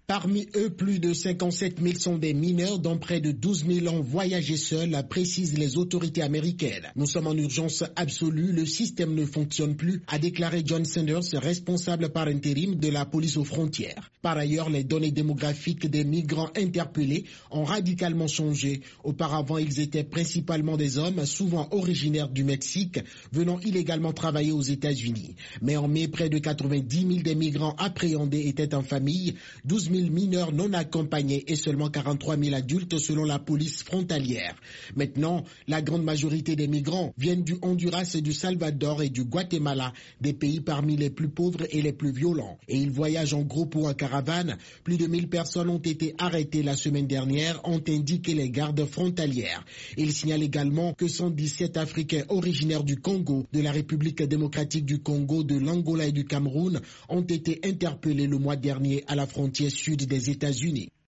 Parmi eux, plus de 57 000 sont des mineurs, dont près de 12 000 ont voyagé seuls, précisent les autorités américaines. Nous sommes en urgence absolue, le système ne fonctionne plus, a déclaré John Sanders, responsable par intérim de la police aux frontières. Par ailleurs, les données démographiques des migrants interpellés ont radicalement changé. Auparavant, ils étaient principalement des hommes, souvent originaires du Mexique, venant illégalement travailler aux États-Unis. Mais en mai, près de 90 000 des migrants appréhendés étaient en famille, 12 000 mineurs non accompagnés et seulement 43 000 adultes selon la police frontalière. Maintenant, la grande majorité des migrants viennent du Honduras, du Salvador et du Guatemala, des pays parmi les plus pauvres et les plus violents. Et ils voyagent en groupe ou en caravane. Plus de 1000 personnes ont été arrêtées la semaine dernière, ont indiqué les gardes frontalières. Il signale également que 117 Africains originaires du Congo, de la République démocratique du Congo, de l'Angola et du Cameroun ont été interpellés le mois dernier à la frontière sud des États-Unis.